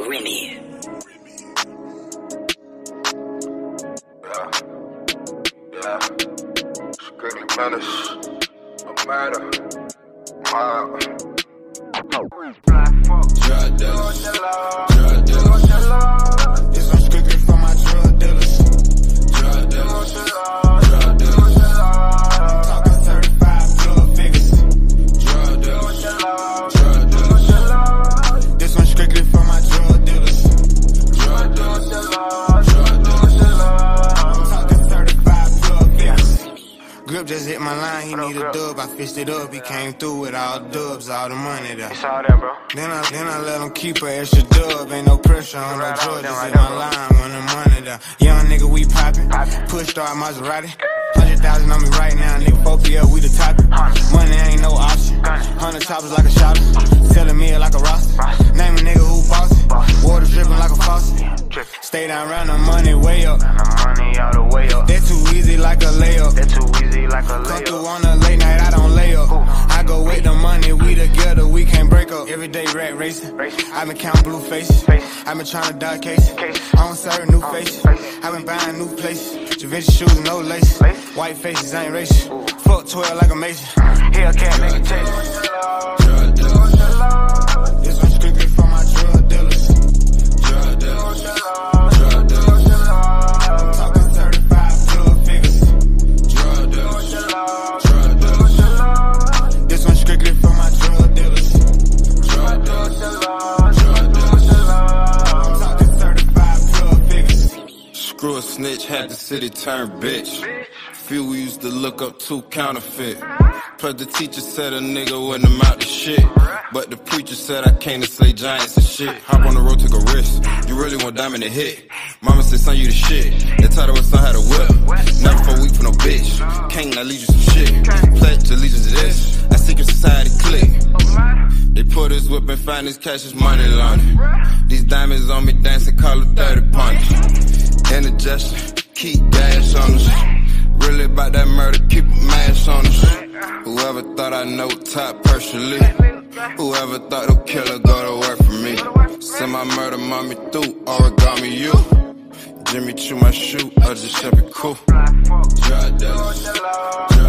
Remy. Yeah. Strictly menace. A murder. Drug dealers. Drug dealers. This one strictly for my drug dealers. Drug dealers. Drug dealers. Talking 35 drug figures. Drug dealers. Drug dealers. This one strictly for my drug dealers. Drug dealers. Drug dealers. Talking 35 drug figures. Grip just hit my line, he need a dub. I fished it up, he came through with all dubs, all the money there. It's all there, bro. Then I let him keep an extra dub. Ain't no pressure on no drugs, just hit my line when the money there. Young nigga, we poppin'. Push start Maserati. 100,000 on me right now, nigga. 4PL, we the topic. Money ain't no option. 100 choppers like a shopper. Selling me like a roster. Name a nigga who bossy. Water dripping like a faucet. Stay down round the money way up. The money all the way up. That too easy like a layup. That too easy like a Come through layup. on a late night, I don't lay up. I go with the money, we together, we can't break up. Everyday rat racing. I been counting blue faces. I been trying to dodge cases. I don't serve new faces. I been buying new places. Givenchy shoes and no laces. White faces ain't racist. Fuck 12 like a Mason. Hellcat, make it taste. Drug dealers. This one strictly for my drug dealers. Drug dealers. Drug dealers. Talking 35 drug figures. Drug dealers. Drug dealers. This one strictly for my drug dealers. Drug dealers. Drug dealers. Talking 35 drug figures. Screw a snitch, had the city turn bitch. Few we used to look up to counterfeit. Plus the teacher said a nigga wouldn't amount to shit. But the preacher said I came to slay giants and shit. Hop on the road, took a risk. You really want diamond to hit. Mama said, son, you the shit. They taught her son how to whip. Never for a week for no bitch. King, I lead you some shit. Pledge allegiance to this. I secret society click. They put his whip and find his cash, his money laundry. These diamonds on me dancing, call it 30 punch. Indigestion, keep gas on us. Really about that murder, keep a mask on us. Whoever thought I know top personally. Whoever thought the killer go to work for me. Send my murder mommy through, origami you. Jimmy chew my shoe, I just shove it cool. Drug dealers.